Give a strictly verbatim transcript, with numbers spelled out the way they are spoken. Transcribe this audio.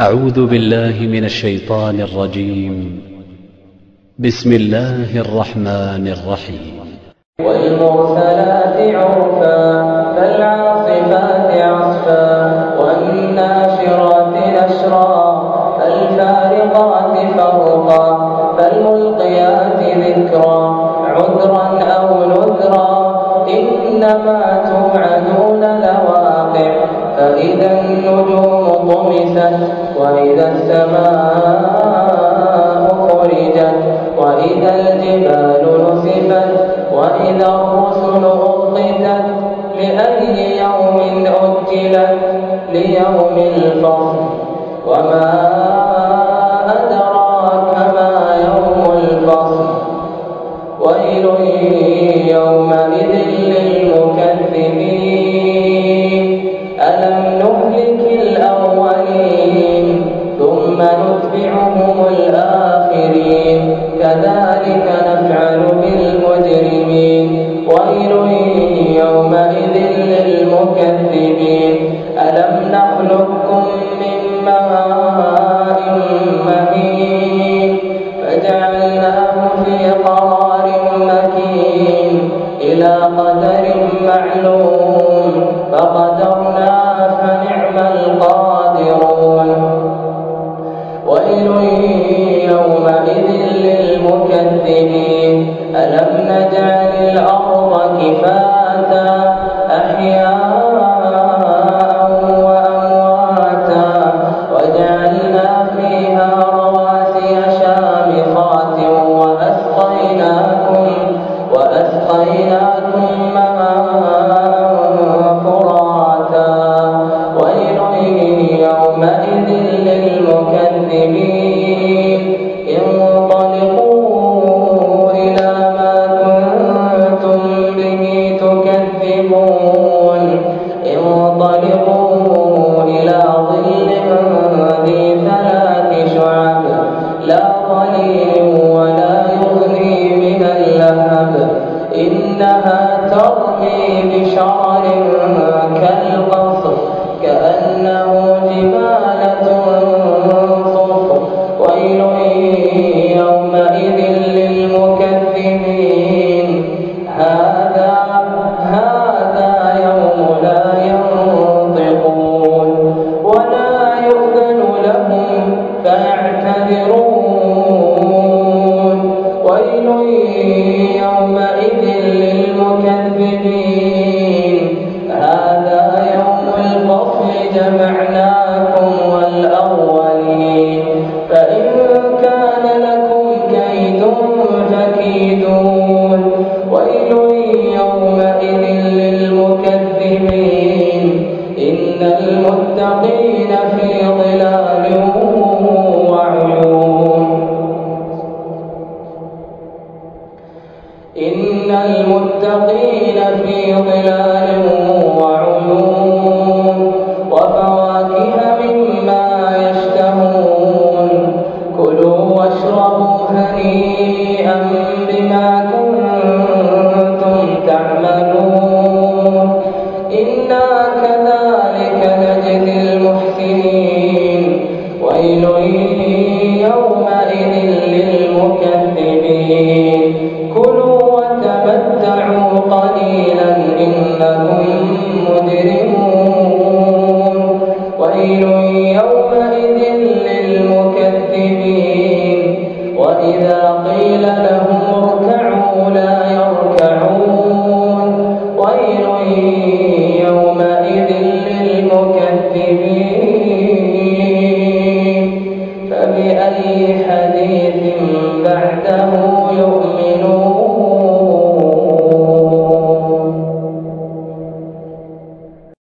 أعوذ بالله من الشيطان الرجيم. بسم الله الرحمن الرحيم. والمرسلات عرفا فالعاصفات عصفا والناشرات نشرا فالفارقات فرقا فالملقيات ذكرا عذرا أو نذرا إنما توعدون لواقع فإذا النجوم طمست وإذا السماء فرجت وإذا الجبال نسفت وإذا الرسل أقتت لأي يوم أجلت ليوم الفصل وما أدراك ما يوم الفصل ويل يومئذ للمكذبين ألم نهلك الأولين ثم نتبعهم الآخرين كذلك نفعل بالمجرمين ويل يومئذ للمكذبين ألم نخلقكم من ماء مهين فجعلناه في قرار مكين إلى قدر معلوم فقدرنا فنعم القادرون ويل يومئذ للمكذبين ألم نجعل الأرض كفاتا أحياء وأمواتا وجعلنا فيها رواسي شامخات وأسقيناكم وأسقيناكم ماء فراتا ويل يومئذ للمكذبين